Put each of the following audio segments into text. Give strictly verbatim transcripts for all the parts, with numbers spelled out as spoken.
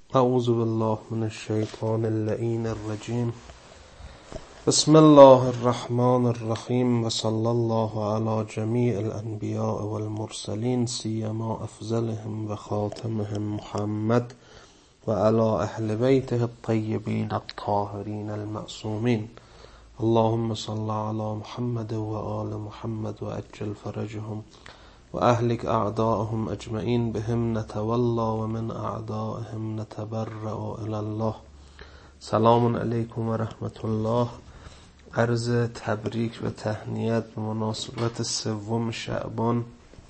اعوذ بالله من الشیطان اللعین الرجیم. بسم الله الرحمن الرحیم و صلی الله علی جمیع الانبیاء والمرسلین سیما افضلهم و خاتمهم محمد و علی اهل بیته الطیبین الطاهرین المعصومین. اللهم صل علی محمد و آل محمد و عجل فرجهم و اهلک اعداءهم اجمعین بهم نتولا و من اعدائهم نتبرأ الی الله. سلام علیکم و رحمت الله. عرض تبریک و تهنیت به مناسبت سوم شعبان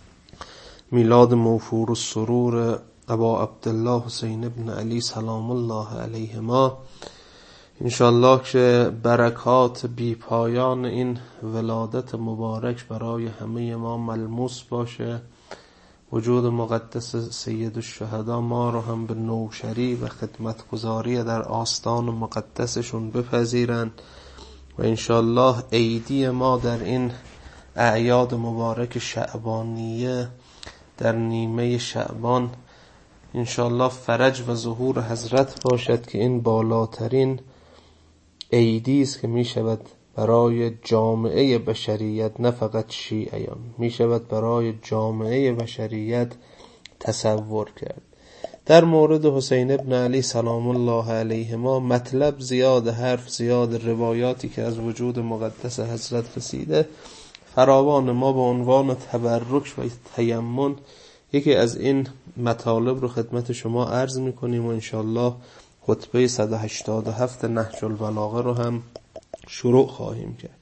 میلاد موفور السرور ابا عبدالله حسین بن علی سلام الله علیهما. انشالله که برکات بی پایان این ولادت مبارک برای همه ما ملموس باشه. وجود مقدس سید الشهدا ما رو هم به نوشری و خدمتگزاری در آستان مقدسشون بپذیرند و انشالله عیدی ما در این اعیاد مبارک شعبانیه در نیمه شعبان انشالله فرج و ظهور حضرت باشد که این بالاترین عیدی است که می شود برای جامعه بشریت، نه فقط شیعیان، می شود برای جامعه بشریت تصور کرد. در مورد حسین ابن علی سلام الله علیهما مطلب زیاد، حرف زیاد، روایاتی که از وجود مقدس حضرت رسیده فراوان. ما به عنوان تبرک و تیمن یکی از این مطالب رو خدمت شما عرض می کنیم و انشالله خطبه صد و هشتاد و هفت نهج البلاغه رو هم شروع خواهیم کرد.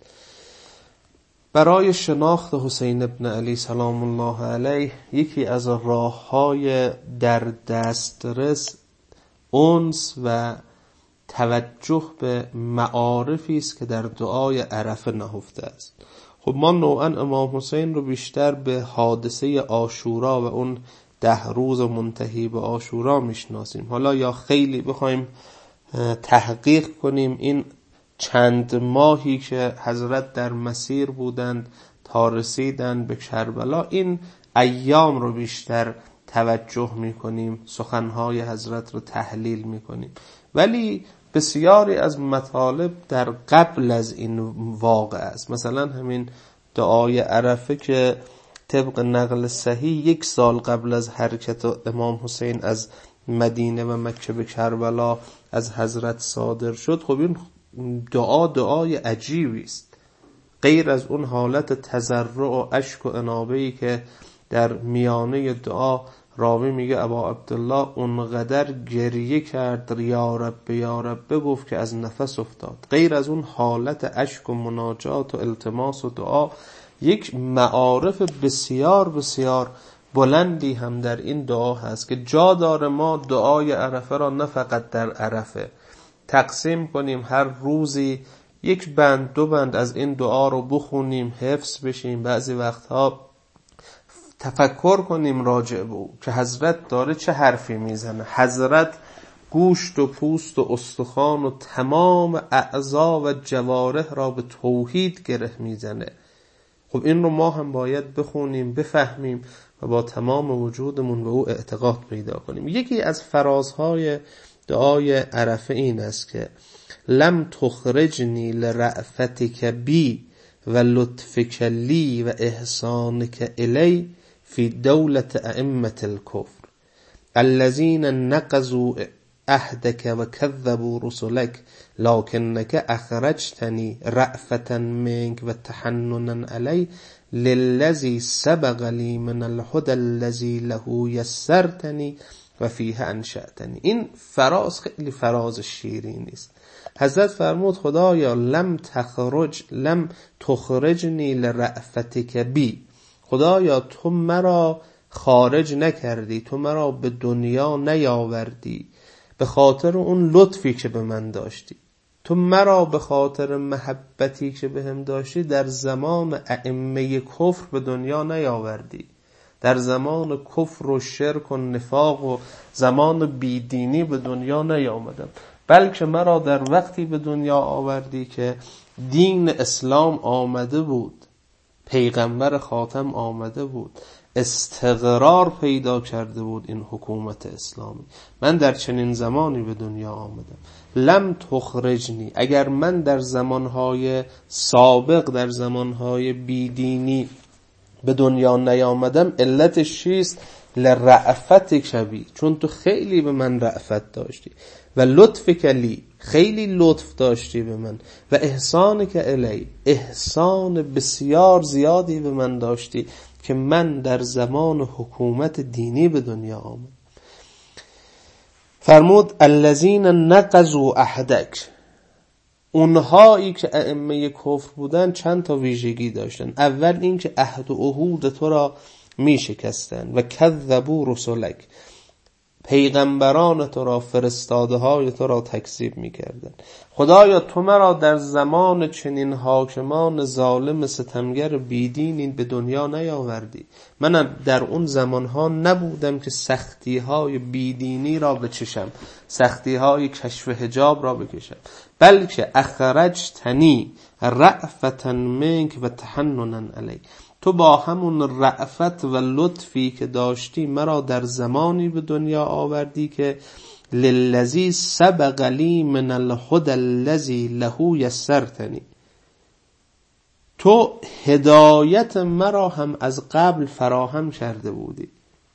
برای شناخت حسین ابن علی سلام الله علیه یکی از راه‌های در دسترس انس و توجه به معارفی است که در دعای عرفه نهفته است. خب ما نوعا امام حسین رو بیشتر به حادثه عاشورا و اون ده روز منتهی به عاشورا میشناسیم. حالا یا خیلی بخوایم تحقیق کنیم این چند ماهی که حضرت در مسیر بودند تا رسیدند به کربلا، این ایام رو بیشتر توجه میکنیم، سخنهای حضرت رو تحلیل میکنیم. ولی بسیاری از مطالب در قبل از این واقع است. مثلا همین دعای عرفه که طبق نقل صحیح یک سال قبل از حرکت امام حسین از مدینه و مکه به کربلا از حضرت صادر شد. خب این دعا دعای عجیبی است، غیر از اون حالت تضرع و اشک و انابه‌ای که در میانه دعا راوی میگه ابا عبدالله اونقدر گریه کرد، یا رب یا رب گفت که از نفس افتاد. غیر از اون حالت اشک و مناجات و التماس و دعا، یک معارف بسیار بسیار بلندی هم در این دعا هست که جا داره ما دعای عرفه را نه فقط در عرفه تقسیم کنیم، هر روزی یک بند دو بند از این دعا رو بخونیم، حفظ بشیم، بعضی وقتها تفکر کنیم راجع به او که حضرت داره چه حرفی میزنه. حضرت گوشت و پوست و استخوان و تمام اعضا و جوارح را به توحید گره میزنه. خب این رو ما هم باید بخونیم، بفهمیم و با تمام وجودمون به او اعتقاد پیدا کنیم. یکی از فرازهای دعای عرفه این است که لم تخرجنی لرأفتک بی و لطفک لی و احسانک الی فی دولت ائمة الکفر الذین نقضوا عهدک و کذبوا رسلک لکنک اخرجتنی رأفة منک و تحننا علی للذی سبق لی من الهدى الذی له یسرتنی و فیه انشأتنی. این فراز خیلی فراز شیرینی است. حضرت فرمود خدایا لم تخرج لم تخرجنی لرأفتک بی، خدایا تو مرا خارج نکردی، تو مرا به دنیا نیاوردی به خاطر اون لطفی که به من داشتی، تو مرا به خاطر محبتی که به هم داشتی در زمان ائمه کفر به دنیا نیاوردی، در زمان کفر و شرک و نفاق و زمان بیدینی به دنیا نیامدم، بلکه مرا در وقتی به دنیا آوردی که دین اسلام آمده بود، پیغمبر خاتم آمده بود، استقرار پیدا کرده بود این حکومت اسلامی. من در چنین زمانی به دنیا آمدم. لم تخرجنی، اگر من در زمانهای سابق، در زمانهای بیدینی به دنیا نیامدم، علتش چیست؟ لرأفت کبی، چون تو خیلی به من رأفت داشتی، و لطف کلی، خیلی لطف داشتی به من، و احسان که الی، احسان بسیار زیادی به من داشتی که من در زمان حکومت دینی به دنیا آمد. فرمود الذین نقضوا عهدک، اونهایی که ائمه کفر بودن چند تا ویژگی داشتن. اول این که عهد و عهود تو را می شکستن، و کذبوا رسلک، پیغمبران تو را، فرستاده های تو را تکذیب می کردن. خدایا تو مرا در زمان چنین حاکمان ظالم ستمگر بیدینی به دنیا نیاوردی. من در اون زمانها نبودم که سختی های بیدینی را بچشم، سختی های کشف حجاب را بکشم، بلکه اخرجتنی رأفتا منک و تحننا علی، تو با همون رأفت و لطفی که داشتی مرا در زمانی به دنیا آوردی که للذی سبق لی من الهدى الذی له یسرتنی، تو هدایت مرا هم از قبل فراهم کرده بودی.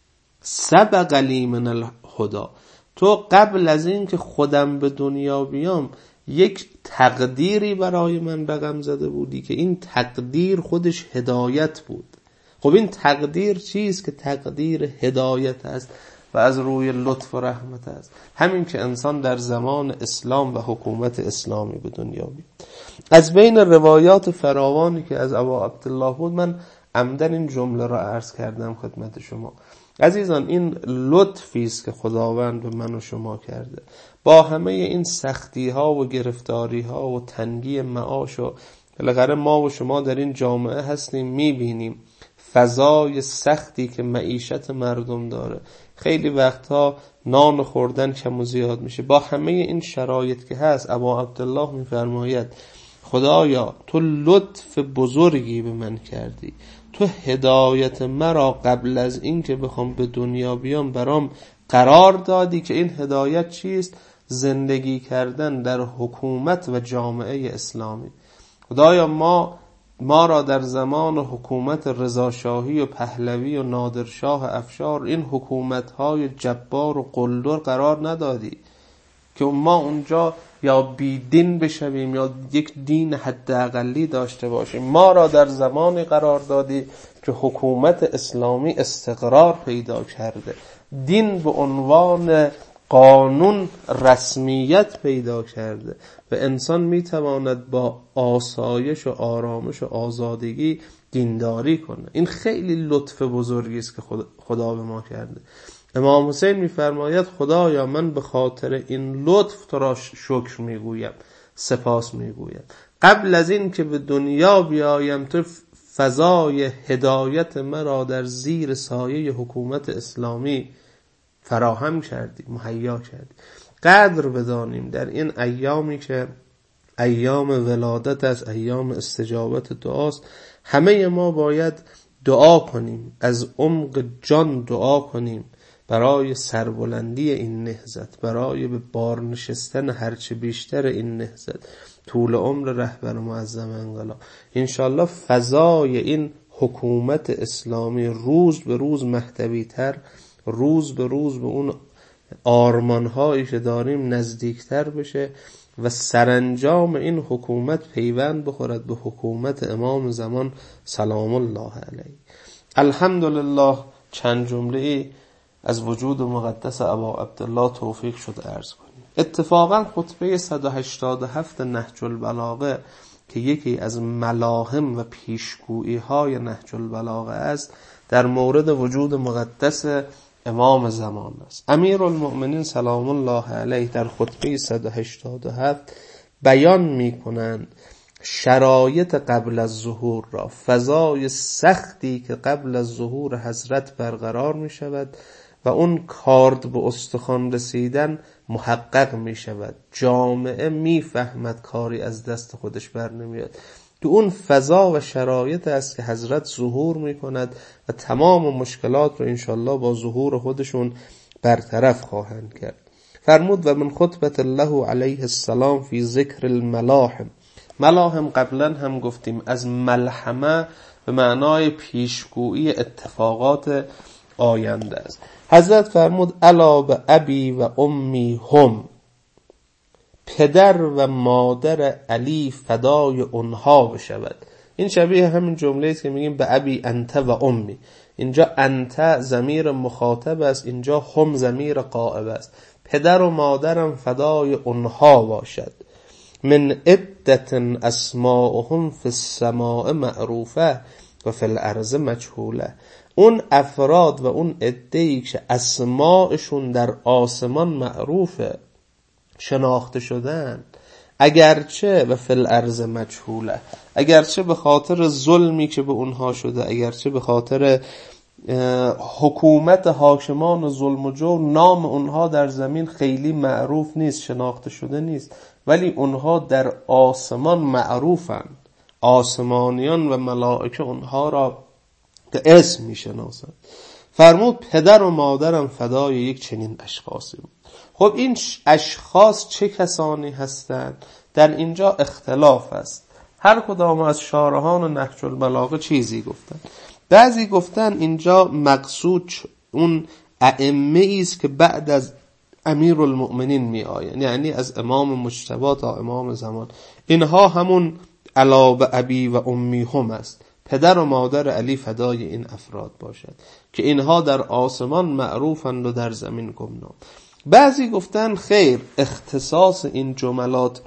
سبق لی من الهدى، تو قبل از این که خودم به دنیا بیام یک تقدیری برای من رقم زده بودی که این تقدیر خودش هدایت بود. خب این تقدیر چیست؟ که تقدیر هدایت است و از روی لطف و رحمت است. همین که انسان در زمان اسلام و حکومت اسلامی به دنیا بیاد. از بین روایات فراوانی که از ابا عبدالله بود، من عمدن این جمله را عرض کردم خدمت شما. عزیزان، این لطفی است که خداوند به من و شما کرده. با همه این سختی ها و گرفتاری ها و تنگی معاش و بالاخره ما و شما در این جامعه هستیم، میبینیم فضای سختی که معیشت مردم داره، خیلی وقتها نان خوردن کم و زیاد میشه. با همه این شرایط که هست، ابا عبدالله میفرماید خدایا تو لطف بزرگی به من کردی، تو هدایت مرا قبل از این که بخوام به دنیا بیام برام قرار دادی که این هدایت چیست؟ زندگی کردن در حکومت و جامعه اسلامی. خدایا ما ما را در زمان حکومت رضاشاهی و پهلوی و نادرشاه افشار این حکومت‌های جبار و قلدر قرار ندادی که ما اونجا یا بیدین بشویم یا یک دین حداقلی داشته باشیم. ما را در زمانی قرار دادی که حکومت اسلامی استقرار پیدا کرده، دین به عنوان قانون رسمیت پیدا کرده و انسان میتواند با آسایش و آرامش و آزادگی دینداری کنه. این خیلی لطف بزرگی است که خدا به ما کرده. امام حسین میفرماید خدایا من به خاطر این لطف تو را شکر میگویم، سپاس میگویم. قبل از این که به دنیا بیایم تو فضای هدایت مرا در زیر سایه حکومت اسلامی فراهم کردی، مهیا کردی. قدر بدانیم در این ایامی که ایام ولادت است، ایام استجابت دعاست، همه ما باید دعا کنیم، از عمق جان دعا کنیم برای سربلندی این نهضت، برای به بار نشستن هرچه بیشتر این نهضت، طول عمر رهبر معظم انقلاب. انشالله فضای این حکومت اسلامی روز به روز مهدوی تر، روز به روز به اون آرمان‌هایی که داریم نزدیکتر بشه و سرانجام این حکومت پیوند بخورد به حکومت امام زمان سلام الله علیه. الحمدلله. چند جمله از وجود مقدس ابا عبدالله توفیق شد عرض کنیم. اتفاقا خطبه صد و هشتاد و هفت نهج البلاغه که یکی از ملاهم و پیشگویی های نهج البلاغه است، در مورد وجود مقدس امام زمان است. امیرالمؤمنین سلام الله علیه در خطبه صد و هشتاد و هفت بیان می کنند شرایط قبل از ظهور را، فضای سختی که قبل از ظهور حضرت برقرار می شود و اون کارد به استخوان رسیدن محقق می شود. جامعه می فهمد کاری از دست خودش بر نمیاد. تو اون فضا و شرایط است که حضرت ظهور میکند و تمام مشکلات رو انشالله با ظهور خودشون برطرف خواهند کرد. فرمود و من خطبت الله علیه السلام فی ذکر الملاحم. ملاحم قبلا هم گفتیم از ملحمه به معنای پیشگویی اتفاقات آینده است. حضرت فرمود الا به ابی و امی هم، پدر و مادر علی فدای اونها بشود. این شبیه همین جمله است که میگیم به ابی انت و امی. اینجا انت ضمیر مخاطب است، اینجا هم ضمیر غائب است. پدر و مادرم فدای اونها باشد. من عدت اسماءهم فی السماء معروفه و فی الارض مجهوله. اون افراد و اون عده‌ای که اسماءشون در آسمان معروفه، شناخته شدن، اگرچه و فی الارض مجهوله، اگرچه به خاطر ظلمی که به اونها شده، اگرچه به خاطر حکومت حاکمان و ظلم و جور نام اونها در زمین خیلی معروف نیست، شناخته شده نیست، ولی اونها در آسمان معروفن. آسمانیان و ملائکه اونها را به اسم میشناسند. فرمود پدر و مادرم فدای یک چنین اشخاصی بود. خب این اشخاص چه کسانی هستند؟ در اینجا اختلاف است. هر کدام از شارحان و نهج البلاغه چیزی گفتن. بعضی گفتن اینجا مقصود اون ائمه است که بعد از امیرالمؤمنین می آیند، یعنی از امام مجتبی تا امام زمان. اینها همون الا به ابی و امی هم است، پدر و مادر علی فدای این افراد باشد که اینها در آسمان معروفند و در زمین گمنام. بعضی گفتن خیر، اختصاص این جملات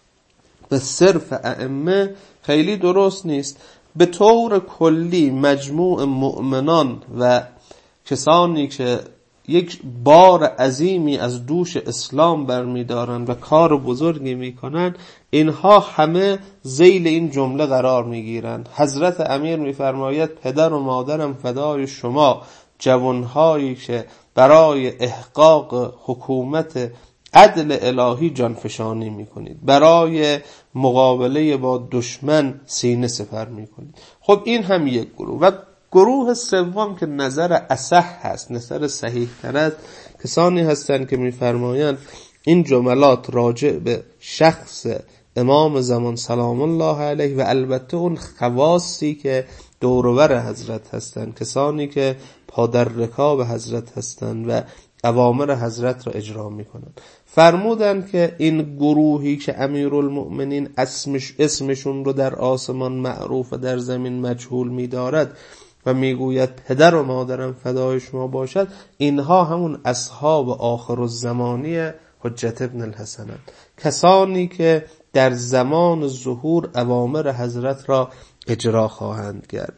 به صرف ائمه خیلی درست نیست. به طور کلی مجموع مؤمنان و کسانی که یک بار عظیمی از دوش اسلام برمیدارند و کار بزرگی میکنند، اینها همه ذیل این جمله قرار میگیرند. حضرت امیر میفرماید پدر و مادرم فدای شما جوانهایی که برای احقاق حکومت عدل الهی جانفشانی میکنید، برای مقابله با دشمن سینه سپر میکنید. خب این هم یک گروه. و گروه سوم که نظر اصح هست، نظر صحیح تر است، کسانی هستند که میفرمایند این جملات راجع به شخص امام زمان سلام الله علیه و البته اون خواصی که دوروبر حضرت هستند، کسانی که پادر رکاب حضرت هستند و اوامر حضرت را اجرا میکنند. فرمودند که این گروهی که امیرالمؤمنین اسمش اسمشون رو در آسمان معروف و در زمین مجهول می‌دارد و میگوید پدر و مادرم فدای شما باشد، اینها همون اصحاب آخر الزمانی حجت ابن الحسنند، کسانی که در زمان ظهور اوامر حضرت را اجرا خواهند کرد.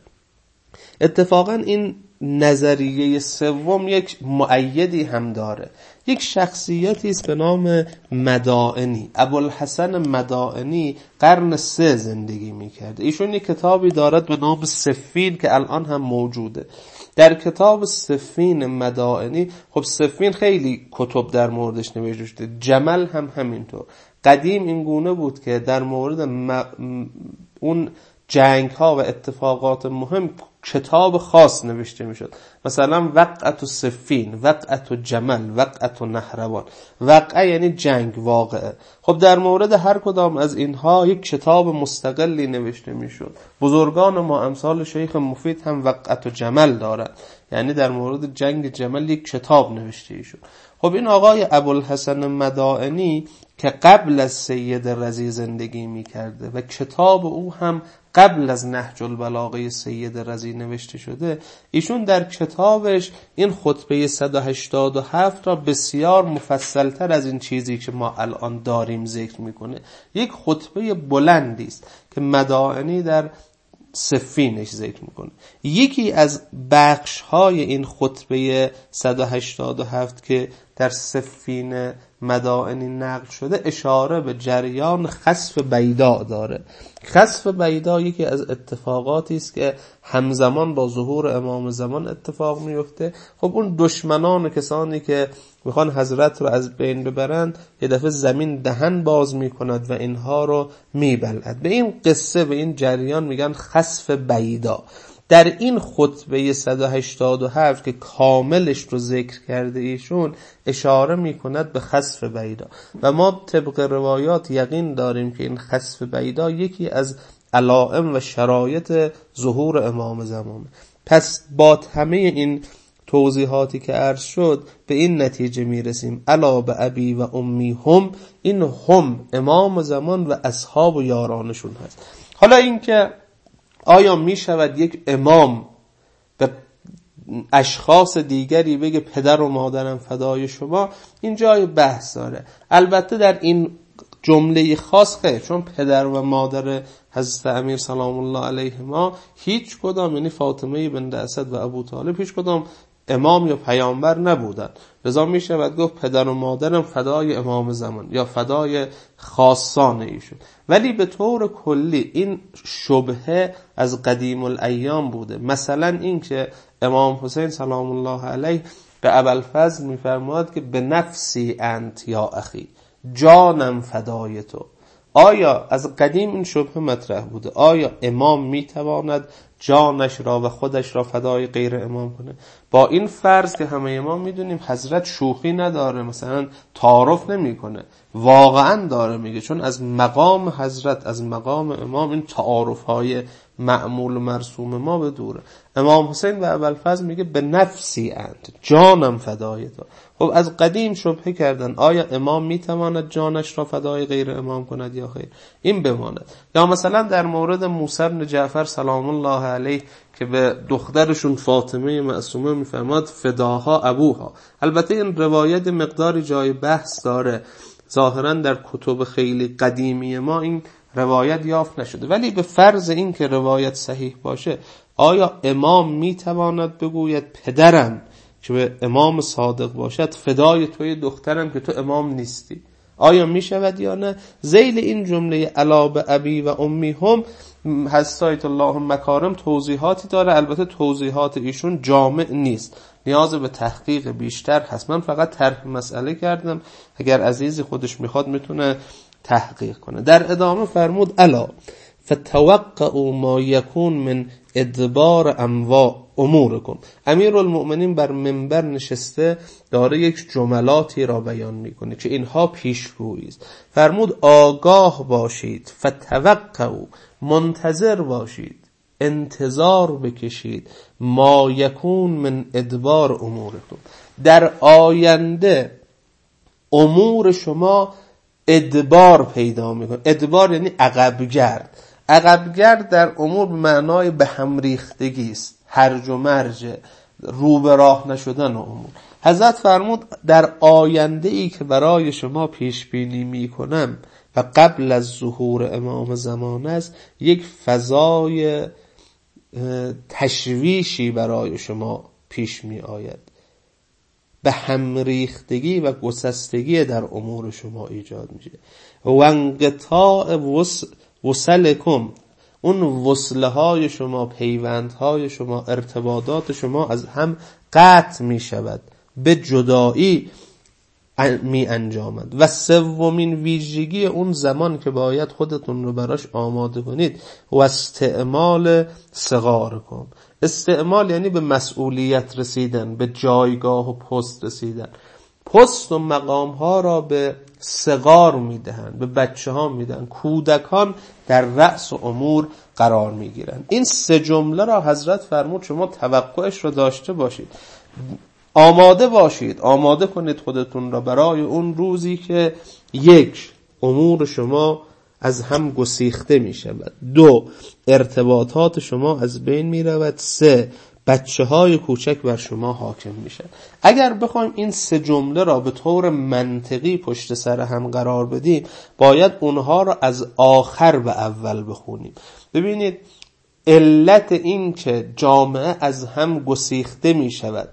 اتفاقا این نظریه سوم یک مؤیدی هم داره. یک شخصیتی است به نام مدائنی، ابوالحسن مدائنی، قرن سه زندگی میکرد. ایشون یک کتابی دارد به نام سفین که الان هم موجوده. در کتاب سفین مدائنی، خب سفین خیلی کتب در موردش نوشته شده، جمل هم همینطور. قدیم این گونه بود که در مورد م... اون جنگ ها و اتفاقات مهم کتاب خاص نوشته میشد. مثلا وقعت سفین، وقعت جمل، وقعت نهروان. وقعه یعنی جنگ، واقعه. خب در مورد هر کدام از اینها یک کتاب مستقلی نوشته میشد. بزرگان ما امثال شیخ مفید هم وقعت جمل دارند، یعنی در مورد جنگ جمل یک کتاب نوشته شد. خب این آقای ابوالحسن مدائنی که قبل از سید رضی زندگی میکرده و کتاب او هم قبل از نهج البلاغه سید رضی نوشته شده، ایشون در کتابش این خطبه صد و هشتاد و هفت را بسیار مفصلتر از این چیزی که ما الان داریم ذکر میکنه. یک خطبه بلندی است که مدائنی در سفینش ذکر میکنه. یکی از بخش های این خطبه صد و هشتاد و هفت که در سفین مدائنی نقل شده اشاره به جریان خسف بیداء داره. خسف بیداء یکی از اتفاقاتی است که همزمان با ظهور امام زمان اتفاق میفته. خب اون دشمنان و کسانی که میخوان حضرت رو از بین ببرند یه دفعه زمین دهن باز میکند و اینها رو میبلعد. به این قصه، به این جریان میگن خسف بیداء. در این خطبه صد و هشتاد و هفت که کاملش رو ذکر کرده ایشون اشاره میکند به خسف بیداء و ما طبق روایات یقین داریم که این خسف بیداء یکی از علائم و شرایط ظهور امام زمانه. پس با همه این توضیحاتی که عرض شد به این نتیجه میرسیم الا به ابی و امی هم، این هم امام زمان و اصحاب و یارانشون هست. حالا این که آیا می شود یک امام به اشخاص دیگری بگه پدر و مادرم فدای شما، این جای بحث داره. البته در این جمله خاص خیلی، چون پدر و مادر حضرت امیر سلام الله علیهما هیچ کدام، یعنی فاطمه بنت اسد و ابو طالب، هیچ کدام امام یا پیامبر نبودن. لذا می شود گفت پدر و مادرم فدای امام زمان یا فدای خاصان ایشون. ولی به طور کلی این شبهه از قدیم الایام بوده. مثلا این که امام حسین سلام الله علیه به ابوالفضل میفرماد که به نفسی انت یا اخی، جانم فدای تو. آیا از قدیم این شبهه مطرح بوده؟ آیا امام میتواند جانش را و خودش را فدای غیر امام کنه؟ با این فرض که همه امام میدونیم حضرت شوخی نداره، مثلا تعارف نمیکنه، واقعا داره میگه، چون از مقام حضرت، از مقام امام این تعارف های معمول و مرسوم ما به دوره. امام حسین و ابوالفضل میگه به نفسی انت، جانم فدای تو. خب از قدیم شبهه کردن آیا امام میتواند جانش را فدای غیر امام کند یا خیر؟ این بماند. یا مثلا در مورد موسی بن جعفر سلام الله علیه که به دخترشون فاطمه معصومه میفرماد فداها ابوها. البته این روایت مقداری جای بحث داره، ظاهرا در کتب خیلی قدیمی ما این روایت یافت نشده، ولی به فرض این که روایت صحیح باشه، آیا امام میتواند بگوید پدرم که به امام صادق باشد فدای توی دخترم که تو امام نیستی؟ آیا میشود یا نه؟ ذیل این جمله الا به ابی و امی هم حضرت الله مکارم توضیحاتی داره. البته توضیحات ایشون جامع نیست، نیاز به تحقیق بیشتر هست. من فقط طرح مسئله کردم، اگر عزیزی خودش میخواد میتونه تحقیق کنه. در ادامه فرمود الا فتوقعوا ما یکون من ادبار اموا امورکم. امیرالمؤمنین بر منبر نشسته داره یک جملاتی را بیان میکنه که اینها پیشگویی است. فرمود آگاه باشید، فتوقعوا، منتظر باشید، انتظار بکشید، ما یکون من ادبار امورکم، در آینده امور شما ادبار پیدا میکنه. ادبار یعنی عقبگرد. عقبگرد در امور به معنای به هم ریختگی است، هرج و مرج، رو به راه نشدن امور. حضرت فرمود در آینده ای که برای شما پیش بینی میکنم و قبل از ظهور امام زمان است، یک فضای تشویشی برای شما پیش می آید، به هم ریختگی و گسستگی در امور شما ایجاد میشه. و انقطاع وصلکم، اون وصله های شما، پیوندهای شما، ارتباطات شما از هم قطع می شود، به جدایی می انجامد. و سومین ویژگی اون زمان که باید خودتون رو براش آماده کنید و استعمال صغارکم. استعمال یعنی به مسئولیت رسیدن، به جایگاه و پست رسیدن. پست و مقام ها را به صغار میدهن، به بچه ها میدهن. کودکان در رأس و امور قرار میگیرن. این سه جمله را حضرت فرمود شما توقعش رو داشته باشید، آماده باشید، آماده کنید خودتون را برای اون روزی که یک، امور شما از هم گسیخته می شود، دو، ارتباطات شما از بین می رود، سه، بچه های کوچک بر شما حاکم می شود. اگر بخوایم این سه جمله را به طور منطقی پشت سر هم قرار بدیم، باید اونها را از آخر به اول بخونیم. ببینید علت این که جامعه از هم گسیخته می شود،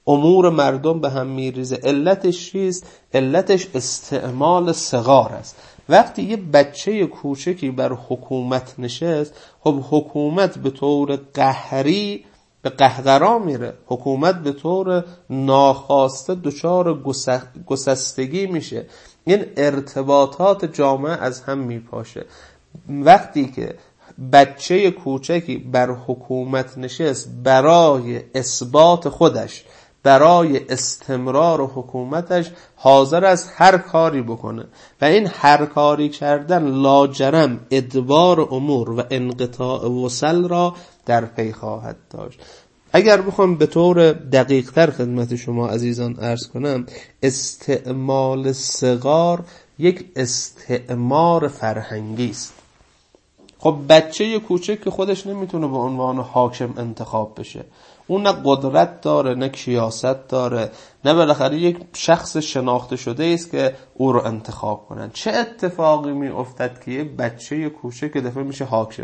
امور مردم به هم میریزه. علتش چیست؟ علتش استعمال صغار است. وقتی یه بچه کوچکی بر حکومت نشست، خب حکومت به طور قهری به قهقرا میره، حکومت به طور ناخواسته دچار گسستگی میشه، این ارتباطات جامعه از هم میپاشه. وقتی که بچه کوچکی بر حکومت نشست برای اثبات خودش، برای استمرار حکومتش حاضر است هر کاری بکنه و این هر کاری کردن لاجرم ادبار امور و انقطاع وصل را در پی خواهد داشت. اگر بخوام به طور دقیق تر خدمت شما عزیزان عرض کنم، استعمال صغار یک استعمار فرهنگی است. خب بچه کوچک که خودش نمیتونه به عنوان حاکم انتخاب بشه، اون نه قدرت داره نه کیاست داره، نه بالاخره یک شخص شناخته شده است که او رو انتخاب کنن. چه اتفاقی می افتد که یک بچه کوچک دفعه میشه حاکم؟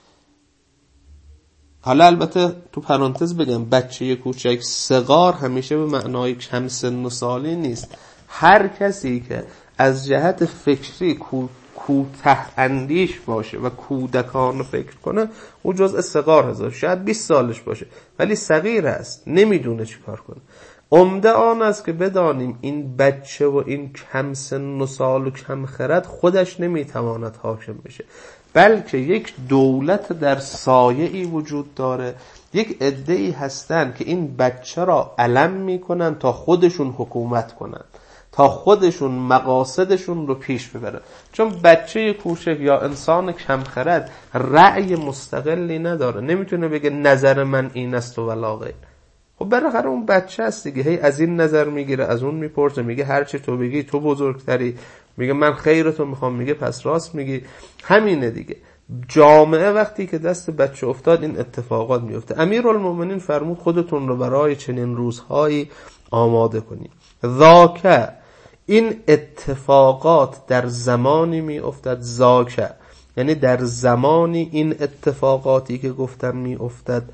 حالا البته تو پرانتز بگم بچه کوچک صغار همیشه به معنای کم سن و سالی نیست. هر کسی که از جهت فکری کوته اندیش باشه و کودکانه فکر کنه او جزء صغار هست. شاید بیست سالش باشه ولی صغیر است، نمیدونه چی کار کنه. عمده آن است که بدانیم این بچه و این کم سن و سال و کم خرد خودش نمیتواند حاکم بشه، بلکه یک دولت در سایه‌ای وجود داره، یک عده‌ای هستن که این بچه را علم میکنن تا خودشون حکومت کنن، تا خودشون مقاصدشون رو پیش ببرن. چون بچه کوچک یا انسان کم خرد رأی مستقلی نداره، نمیتونه بگه نظر من این است و ولا غیر. خب بالاخره اون بچه است دیگه، هی از این نظر میگیره از اون میپرسه، میگه هر چی تو بگی تو بزرگتری، میگه من خیرتو میخوام، میگه پس راست میگی. همینه دیگه. جامعه وقتی که دست بچه افتاد این اتفاقات میفته. امیرالمومنین فرمود خودتون رو برای چنین روزهایی آماده کنید. ذاکه، این اتفاقات در زمانی می افتد، ذاکه یعنی در زمانی این اتفاقاتی که گفتم می افتد،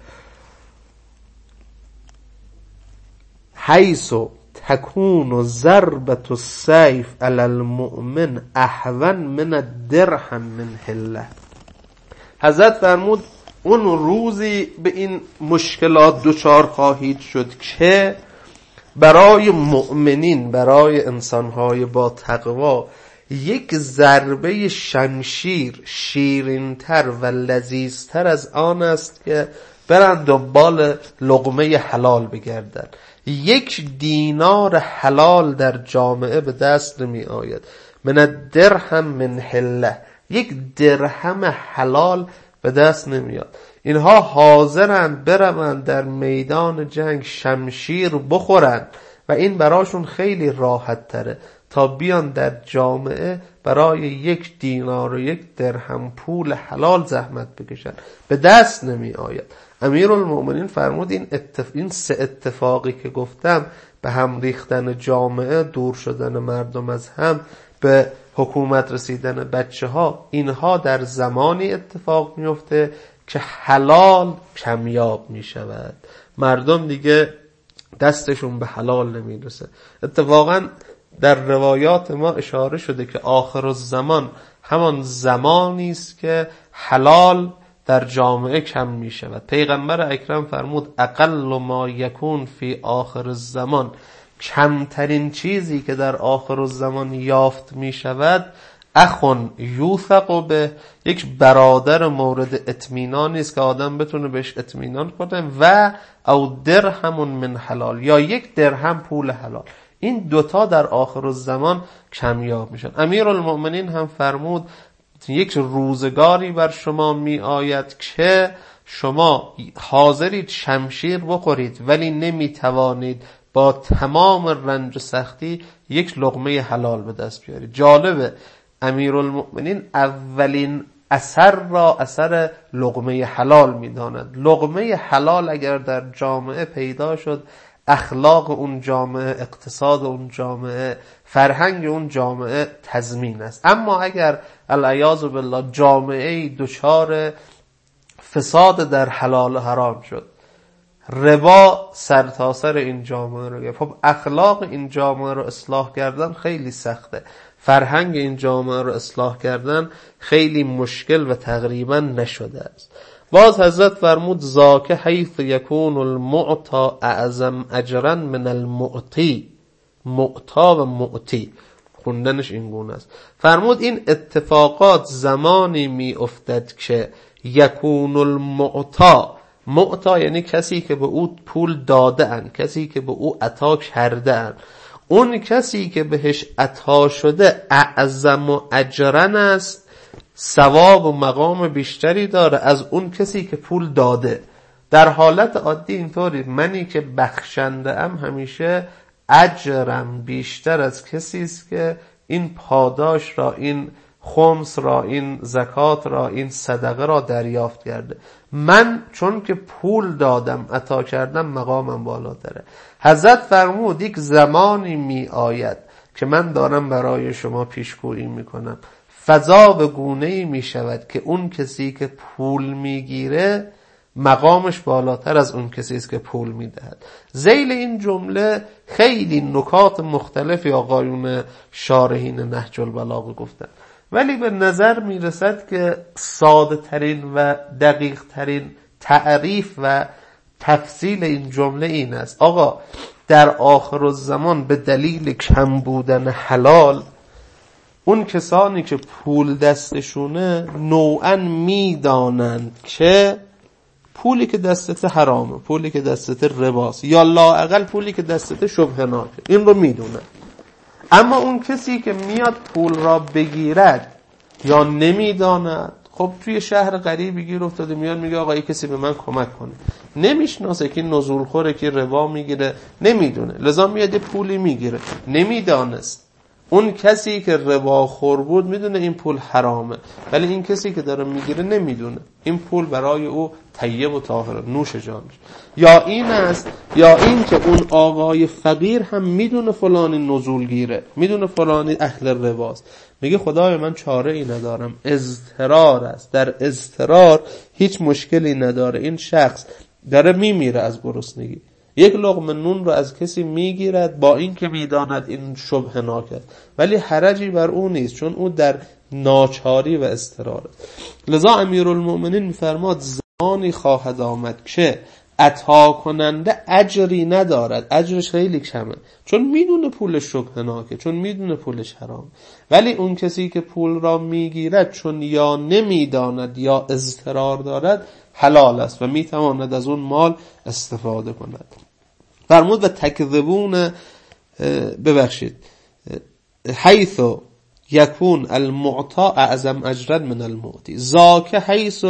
حیث تکون ضربت السیف علی المؤمن اهون من الدرهم من حله. حضرت فرمود اون روزی به این مشکلات دچار خواهید شد که برای مؤمنین، برای انسانهای با تقوا، یک ضربه شمشیر شیرین‌تر و لذیذتر از آن است که برند دنبال لقمه حلال بگردن. یک دینار حلال در جامعه به دست نمی آید. من الدرهم من حله، یک درهم حلال به دست نمیاد. اینها حاضرند بروند در میدان جنگ شمشیر بخورند و این براشون خیلی راحت تره تا بیان در جامعه برای یک دینار و یک درهم پول حلال زحمت بکشن، به دست نمی آید. امیرالمومنین فرمود این, اتف... این سه اتفاقی که گفتم، به هم ریختن جامعه، دور شدن مردم از هم، به حکومت رسیدن بچه ها، اینها در زمانی اتفاق میفته که حلال کمیاب می شود، مردم دیگه دستشون به حلال نمی رسه. اتفاقا در روایات ما اشاره شده که آخر الزمان همان زمانی است که حلال در جامعه کم می شود. پیغمبر اکرم فرمود اقل ما یکون فی آخر الزمان، کمترین چیزی که در آخر الزمان یافت می شود، اخون یوثق به، یک برادر مورد اطمینانی است که آدم بتونه بهش اطمینان کنه، و او درهم من حلال، یا یک درهم پول حلال. این دوتا در آخر الزمان کمیاب میشن. امیرالمومنین هم فرمود یک روزگاری بر شما می آید که شما حاضرید شمشیر بخورید ولی نمی توانید با تمام رنج و سختی یک لقمه حلال به دست بیارید. جالبه امیرالمومنین اولین اثر را اثر لقمه حلال می داند. لقمه حلال اگر در جامعه پیدا شد، اخلاق اون جامعه، اقتصاد اون جامعه، فرهنگ اون جامعه تضمین است. اما اگر العیاذ بالله جامعه دچار فساد در حلال و حرام شد، ربا سرتاسر این جامعه رو گرفت. خب اخلاق این جامعه رو اصلاح کردن خیلی سخته، فرهنگ این جامعه رو اصلاح کردن خیلی مشکل و تقریبا نشده است. باز حضرت فرمود ذاک حیث یکون المعطى اعظم اجرا من المعطی. معطا و معطی خوندنش این گونه است. فرمود این اتفاقات زمانی می افتد که یکون المعطى، معطا یعنی کسی که به او پول داده اند، کسی که به او عطا کرده اند، اون کسی که بهش عطا شده اعظم و اجرن است، ثواب و مقام بیشتری داره از اون کسی که پول داده. در حالت عادی اینطوری، منی که بخشنده ام همیشه اجرم بیشتر از کسی است که این پاداش را، این خمس را، این زکات را، این صدقه را دریافت کرده. من چون که پول دادم، عطا کردم، مقامم بالاتره. حضرت فرمود یک زمانی می آید که من دارم برای شما پیشگویی می کنم، فضا به گونه‌ای می شود که اون کسی که پول می گیره مقامش بالاتر از اون کسی است که پول می دهد. ذیل این جمله خیلی نکات مختلفی آقایون شارحین نهج البلاغه گفتن، ولی به نظر می رسد که ساده ترین و دقیق ترین تعریف و تفصیل این جمله این است: آقا در آخر الزمان به دلیل کم بودن حلال، اون کسانی که پول دستشونه نوعاً میدانند که پولی که دستت حرامه، پولی که دستت رباست، یا لااقل پولی که دستت شبهناکه، این رو میدونن. اما اون کسی که میاد پول را بگیرد یا نمیداند، خب توی شهر غریبی گیر افتاده، میاد میگه آقا این کسی به من کمک کنه، نمیشناسه که نزول خوره، که ربا میگیره، نمیدونه، لذا میاد پولی میگیره، نمیدانست. اون کسی که ربا خور بود میدونه این پول حرامه، ولی این کسی که داره میگیره نمیدونه این پول برای او طیب و طاهر، نوش جانش. یا این است، یا این که اون آقای فقیر هم میدونه فلانی نزولگیره، میدونه فلانی اهل رباست، میگه خدای من چاره ای ندارم، اضطرار است، در اضطرار هیچ مشکلی نداره، این شخص داره میمیره از گرسنگی، یک لقمه نون رو از کسی میگیرد با این که میداند این شبهناک است، ولی حرجی بر او نیست، چون او در ناچاری و اضطرار است. لذا امیرالمؤمنین میفرماد زمانی خواهد آمد که عطا کننده اجری ندارد، اجرش خیلی کمه، چون میدونه پولش شبهناکه، چون میدونه پولش حرام، ولی اون کسی که پول را میگیرد چون یا نمیداند یا اضطرار دارد، حلال است و میتواند از اون مال استفاده کند. فرمود و تکذبون، ببخشید، حیث یکون المعطى اعظم اجرا من المعطی، ذاک حیث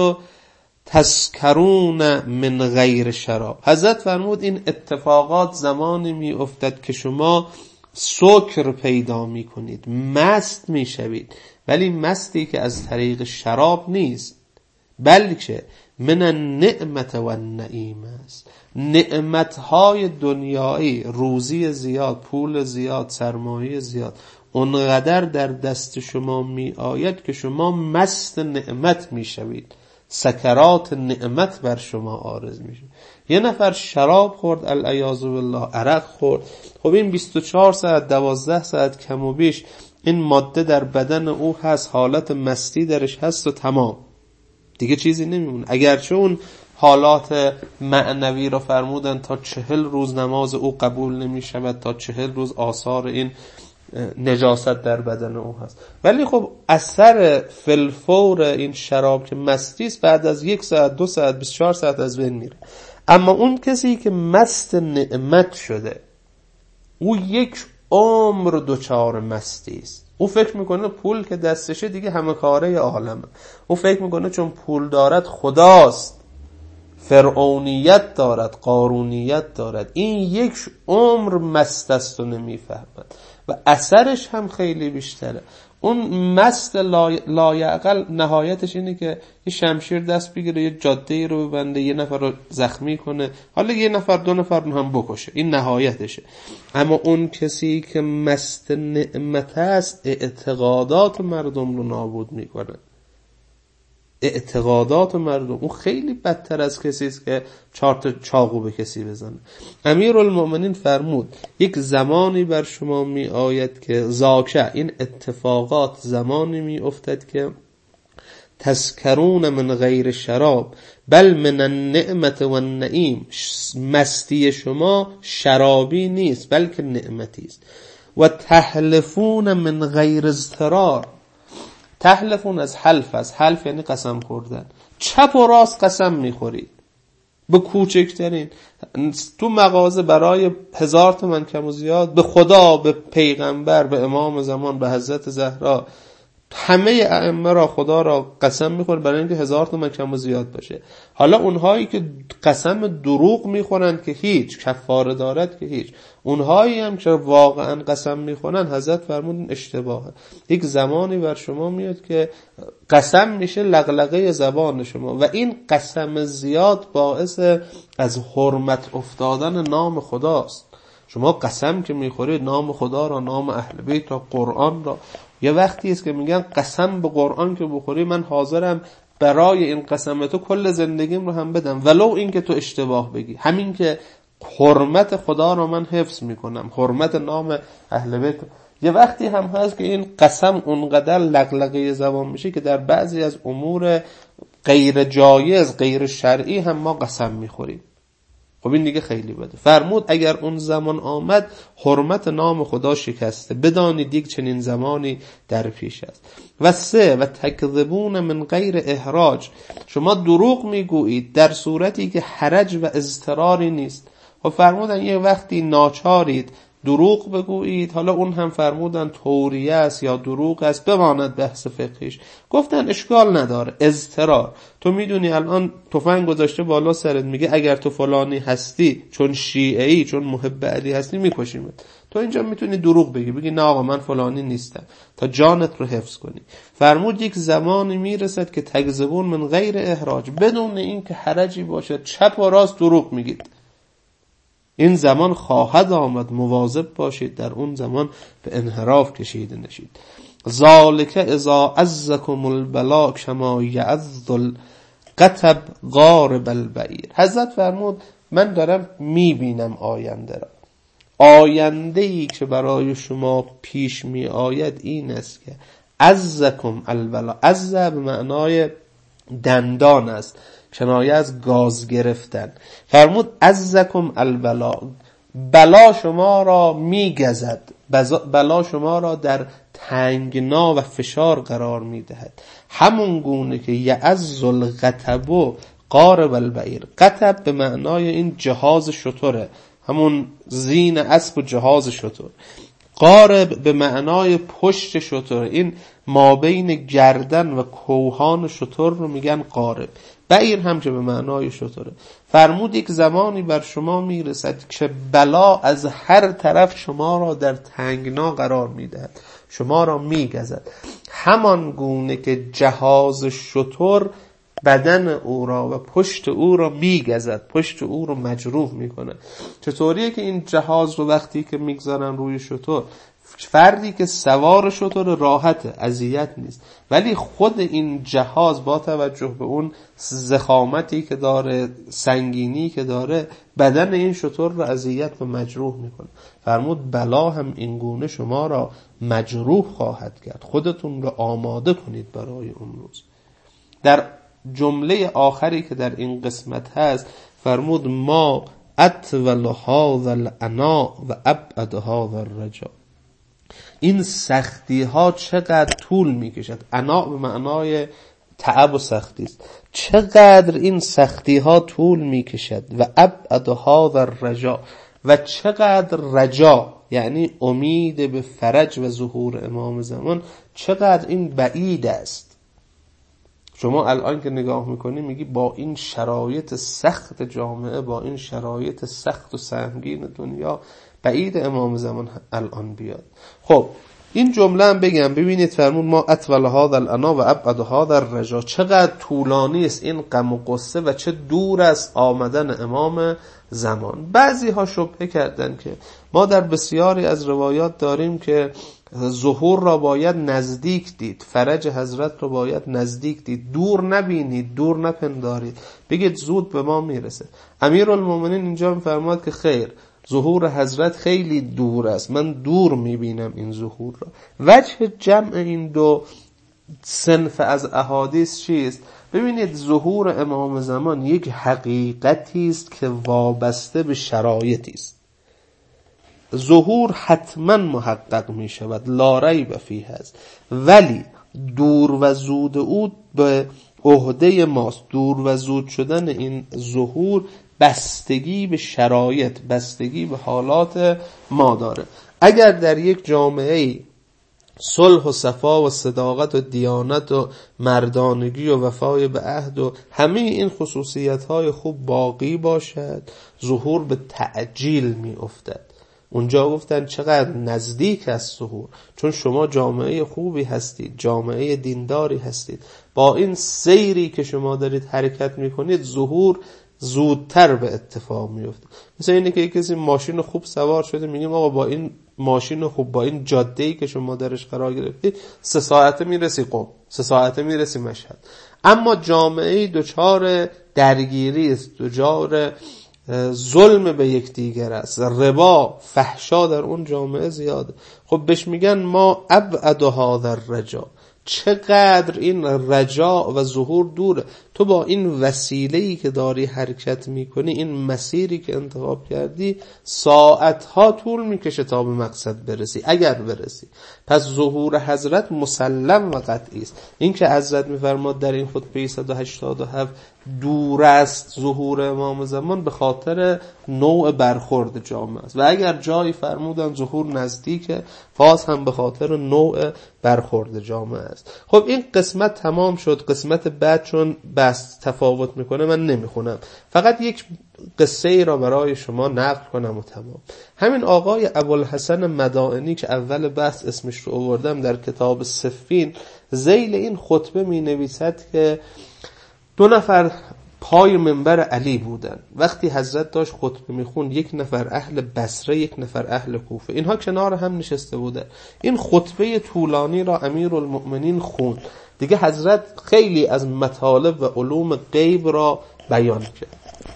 تسکرون من غیر شراب. حضرت فرمود این اتفاقات زمانی می افتد که شما سکر پیدا می کنید، مست می شوید، ولی مستی که از طریق شراب نیست، بلکه من النعمت و النعیم است. نعمتهای دنیایی، روزی زیاد، پول زیاد، سرمایه زیاد، اونقدر در دست شما می آید که شما مست نعمت می شوید، سکرات نعمت بر شما عارض می شود. یه نفر شراب خورد، العیاذ بالله، عرق خورد، خب این بیست و چهار ساعت، دوازده ساعت کم و بیش این ماده در بدن او هست، حالت مستی درش هست و تمام، دیگه چیزی نمیمونه. اگرچه اون حالات معنوی رو فرمودن تا چهل روز نماز او قبول نمی شود، تا چهل روز آثار این نجاست در بدن او هست، ولی خب اثر فلفور این شراب که مستی است بعد از یک ساعت، دو ساعت، بیست و چهار ساعت از بین میره. اما اون کسی که مست نعمت شده، او یک عمر دوچار مستی است. او فکر میکنه پول که دستشه دیگه همه کاره عالمه، او فکر میکنه چون پول دارد خداست، فرعونیت دارد، قارونیت دارد. این یک عمر مست است و نمیفهمد و اثرش هم خیلی بیشتره. اون مست لایعقل نهایتش اینه که یه شمشیر دست بگیره، یه جاده رو ببنده، یه نفر رو زخمی کنه، حالا یه نفر دو نفر رو هم بکشه، این نهایتشه. اما اون کسی که مست نعمت است اعتقادات مردم رو نابود میکنه. اعتقادات مردم، اون خیلی بدتر از کسی است که چهار تا چاقو به کسی بزنه. امیرالمؤمنین فرمود یک زمانی بر شما می آید که زاکه، این اتفاقات زمانی می افتد که تسکرون من غیر شراب بل من النعمت و النعیم، مستی شما شرابی نیست بلکه نعمتی است. و تحلفون من غیر اضطرار، تحلفون از حلف، از حلف یعنی قسم خوردن، چپ و راست قسم میخورید به کوچکترین، تو مغازه برای هزار تومن کم و زیاد، به خدا، به پیغمبر، به امام زمان، به حضرت زهرا، همه ائمه را، خدا را قسم میخورن برای اینکه هزار تومن کم و زیاد باشه. حالا اونهایی که قسم دروغ میخورن که هیچ کفاره دارد که هیچ، اونهایی هم که واقعا قسم میخورن، حضرت فرمودن اشتباهه. یک زمانی بر شما میاد که قسم میشه لغلغه زبان شما و این قسم زیاد باعث از حرمت افتادن نام خداست. شما قسم که میخورید نام خدا را، نام اهل بیت را، قرآن را، یه وقتی است که میگن قسم به قرآن که بخوری من حاضرم برای این قسم تو کل زندگیم رو هم بدم ولو این که تو اشتباه بگی، همین که حرمت خدا رو من حفظ میکنم، حرمت نام اهل بیت. یه وقتی هم هست که این قسم اونقدر لغلغه زبان میشه که در بعضی از امور غیر جایز، غیر شرعی هم ما قسم میخوریم. خب این دیگه خیلی بده. فرمود اگر اون زمان آمد حرمت نام خدا شکسته، بدانید یک چنین زمانی در پیش است. و سه، و تکذبون من غیر احراج، شما دروغ میگویید در صورتی که حرج و اضطراری نیست. و فرمودن یه وقتی ناچارید دروغ بگویید، حالا اون هم فرمودن توریه است یا دروغ است، بماند بحث فقهیش. گفتن اشکال نداره، اضطرار. تو میدونی الان تفنگ گذاشته بالا سرت، میگه اگر تو فلانی هستی، چون شیعه‌ای، چون محب علی هستی، میکشیمت. تو اینجا میتونی دروغ بگی، بگی نه آقا من فلانی نیستم، تا جانت رو حفظ کنی. فرمود یک زمانی میرسد که تکذبون من غیر احراج، بدون این که حرجی باشه، چپ و راست دروغ میگید. این زمان خواهد آمد، مواظب باشید در اون زمان به انحراف کشیده نشید. ذالک اذا عزکم البلاء کما یعظ القطب غارب البعیر. حضرت فرمود من دارم میبینم آینده را. آینده ای که برای شما پیش می آید این است که عزکم البلاء، عز به معنای دندان است، کنایه از گاز گرفتن. فرمود عزکم البلاء، بلا شما را میگزد، بلا شما را در تنگنا و فشار قرار میدهد، همون گونه که یعز القطب قارب البعیر. قطب به معنای این جهاز شتره، همون زین اسب و جهاز شتر. قارب به معنای پشت شتر، این مابین گردن و کوهان شتر رو میگن قارب. بعیر هم که به معنای شتره. فرمود یک زمانی بر شما میرسد که بلا از هر طرف شما را در تنگنا قرار میدهد، شما را میگزد، همان گونه که جهاز شتر بدن او را و پشت او را میگزد، پشت او را مجروح میکنه. چطوریه که این جهاز رو وقتی که میگذارن روی شتر، فردی که سوار شتر راحته، اذیت نیست، ولی خود این جهاز با توجه به اون ضخامتی که داره، سنگینی که داره، بدن این شتر رو اذیت و مجروح میکنه. فرمود بلا هم این گونه شما را مجروح خواهد کرد، خودتون رو آماده کنید برای اون روز. در جمله آخری که در این قسمت هست فرمود ما اطول هذا العناء و ابعد هذا الرجاء. این سختی ها چقدر طول میکشد. عناء به معنای تعب و سختی است. چقدر این سختی ها طول میکشد. و ابعد هذا الرجاء، و چقدر رجا یعنی امید به فرج و ظهور امام زمان، چقدر این بعید است. شما الان که نگاه میکنی میگی با این شرایط سخت جامعه، با این شرایط سخت و سهمگین دنیا، بعید امام زمان الان بیاد. خب این جمله هم بگم، ببینید فرمود ما اطول هذا العناء و ابعد هذا الرجاء، چقدر طولانی است این غم و غصه و چه دور است آمدن امام زمان. بعضی ها شبهه کردن که ما در بسیاری از روایات داریم که ظهور را باید نزدیک دید، فرج حضرت را باید نزدیک دید، دور نبینید، دور نپندارید، بگید زود به ما میرسه. امیرالمومنین اینجا میفرماد که خیر، ظهور حضرت خیلی دور است، من دور میبینم این ظهور را. وجه جمع این دو صنف از احادیث چیست؟ ببینید ظهور امام زمان یک حقیقتی است که وابسته به شرایطی است. ظهور حتما محقق می شود، لا ریب فیه است، ولی دور و زود او به عهده ماست. دور و زود شدن این ظهور بستگی به شرایط، بستگی به حالات ما داره. اگر در یک جامعه صلح و صفا و صداقت و دیانت و مردانگی و وفای به عهد و همه این خصوصیت‌های خوب باقی باشد، ظهور به تعجیل می افتد. اونجا گفتن چقدر نزدیک است ظهور، چون شما جامعه خوبی هستید، جامعه دینداری هستید، با این سیری که شما دارید حرکت میکنید ظهور زودتر به اتفاق میفته. مثلا اینه که یک کسی ماشین خوب سوار شده، میگیم آقا با این ماشین خوب، با این جاده‌ای که شما درش قرار گرفتید، سه ساعته میرسی قم، سه ساعته میرسی مشهد. اما جامعه دچار درگیری است، دچار ظلم به یکدیگر است، ربا، فحشا در اون جامعه زیاده. خب بهش میگن ما ابعد هذا الرجا، چقدر این رجا و ظهور دوره. تو با این وسیله‌ای که داری حرکت میکنی، این مسیری که انتخاب کردی، ساعتها طول میکشه تا به مقصد برسی، اگر برسی. پس ظهور حضرت مسلم و قطعی است. این که حضرت میفرماد در این خطبه صد و هشتاد و هفت دور است ظهور امام زمان، به خاطر نوع برخورد جامعه است، و اگر جایی فرمودن ظهور نزدیکه، باز هم به خاطر نوع برخورد جامعه است. خب این قسمت تمام شد. قسمت بعد چون بحث تفاوت میکنه من نمیخونم، فقط یک قصه ای را برای شما نقل کنم و تمام. همین آقای ابوالحسن مدائنی که اول بحث اسمش رو آوردم، در کتاب صفین ذیل این خطبه می نویسد که دو نفر پای منبر علی بودن. وقتی حضرت داشت خطبه میخوند، یک نفر اهل بصره، یک نفر اهل کوفه، اینها کنار هم نشسته بودن. این خطبه طولانی را امیرالمؤمنین خوند. دیگه حضرت خیلی از مطالب و علوم غیب را بیان کرد.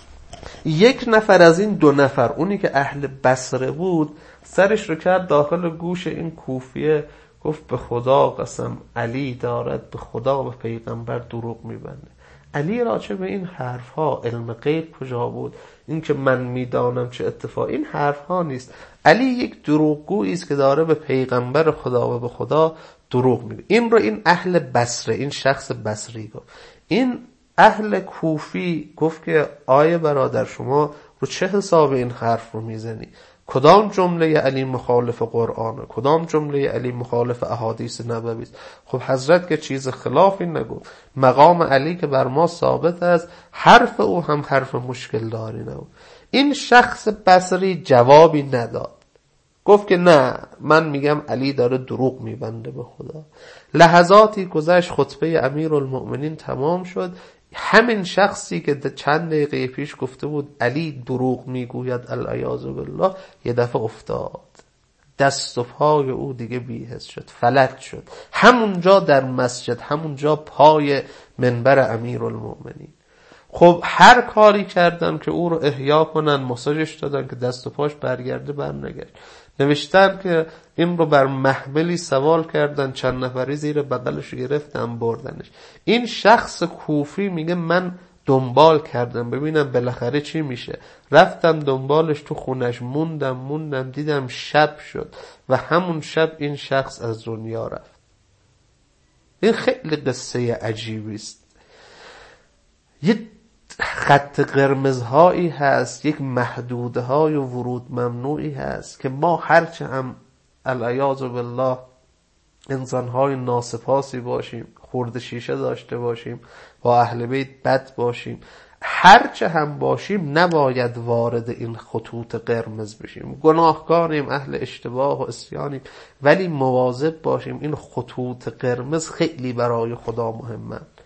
یک نفر از این دو نفر، اونی که اهل بصره بود، سرش رو کرد داخل گوش این کوفیه، گفت به خدا قسم علی دارد به خدا و پیغمبر دروغ میبنده. علی را چه به این حرف ها، علم غیب کجا بود؟ این که من میدانم چه اتفاق، این حرف ها نیست. علی یک دروغگویی است که داره به پیغمبر خدا و به خدا دروغ میگه. این رو این اهل بصره، این شخص بصری گفت. این اهل کوفی گفت که آیه برادر، شما رو چه حساب این حرف رو میزنی؟ کدام جمله علی مخالف قرآنه؟ کدام جمله علی مخالف احادیث نبوی است؟ خب حضرت که چیز خلافی نگفت. مقام علی که بر ما ثابت است، حرف او هم حرف مشکل داری نبود. این شخص بصری جوابی نداد، گفت که نه، من میگم علی داره دروغ میبنده به خدا. لحظاتی گذشت، خطبه امیرالمؤمنین تمام شد. همین شخصی که چند دقیقه پیش گفته بود علی دروغ میگوید العیاذ بالله، یه دفعه افتاد، دست و پای او دیگه بی‌حس شد، فلج شد، همونجا در مسجد، همونجا پای منبر امیرالمؤمنین. خب هر کاری کردن که او رو احیا کنن، مساجش دادن که دست و پاش برگرده، برنگشت. نوشتن که این رو بر محملی سوال کردن، چند نفری زیر بغلش گرفتن بردنش. این شخص کوفی میگه من دنبال کردم ببینم بالاخره چی میشه، رفتم دنبالش تو خونش، موندم موندم دیدم شب شد و همون شب این شخص از دنیا رفت. این خیلی قصه عجیبی است. یه خط قرمزهایی هست، یک محدوده های ورود ممنوعی هست که ما هرچه هم العیاذ بالله انسانهای ناسپاسی باشیم، خورد شیشه داشته باشیم، با اهل بیت بد باشیم، هرچه هم باشیم نباید وارد این خطوط قرمز بشیم. گناهکاریم، اهل اشتباه و عصیانیم، ولی مواظب باشیم. این خطوط قرمز خیلی برای خدا مهمه.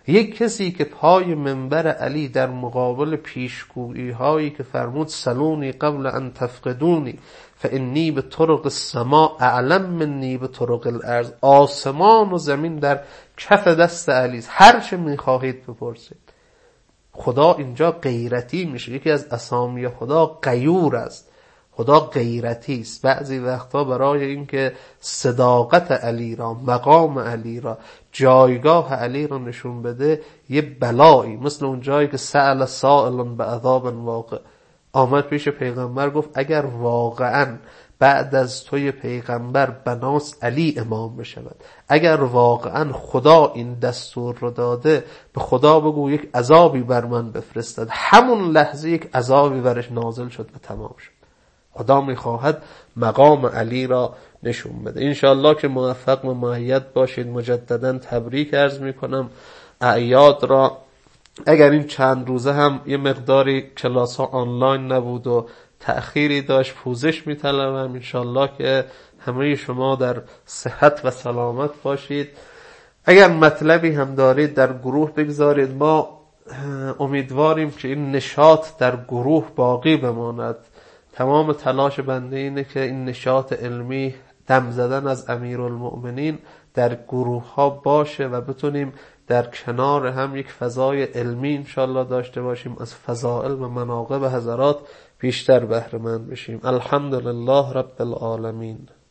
یک کسی که پای منبر علی در مقابل پیشگویی هایی که فرمود سلونی قبل ان تفقدونی فانی به طرق السما اعلم منی به طرق الارض، آسمان و زمین در کف دست علی است، هر چه میخواهید بپرسید. خدا اینجا غیرتی میشه. یکی از اسامی خدا غیور است، خدا غیرتی است. بعضی وقتا برای اینکه صداقت علی را، مقام علی را، جایگاه علی را نشون بده، یه بلایی، مثل اون جایی که سأل سائل بعذاب واقع، آمد پیش پیغمبر گفت اگر واقعا بعد از توی پیغمبر بناس علی امام بشود، اگر واقعا خدا این دستور رو داده، به خدا بگو یک عذابی بر من بفرستد. همون لحظه یک عذابی برش نازل شد و تمام شد. خدا میخواهد مقام علی را نشون بده. انشاءالله که موفق و مؤید باشید. مجددا تبریک عرض میکنم اعیاد را. اگر این چند روزه هم یه مقداری کلاس ها آنلاین نبود و تأخیری داشت، پوزش میطلبم. انشاءالله که همه شما در صحت و سلامت باشید. اگر مطلبی هم دارید در گروه بگذارید. ما امیدواریم که این نشاط در گروه باقی بماند. تمام تلاش بنده اینه که این نشاط علمی، دم زدن از امیرالمؤمنین در گروه ها باشه و بتونیم در کنار هم یک فضای علمی انشاءالله داشته باشیم، از فضائل و مناقب حضرات بیشتر بهره مند بشیم. الحمدلله رب العالمین.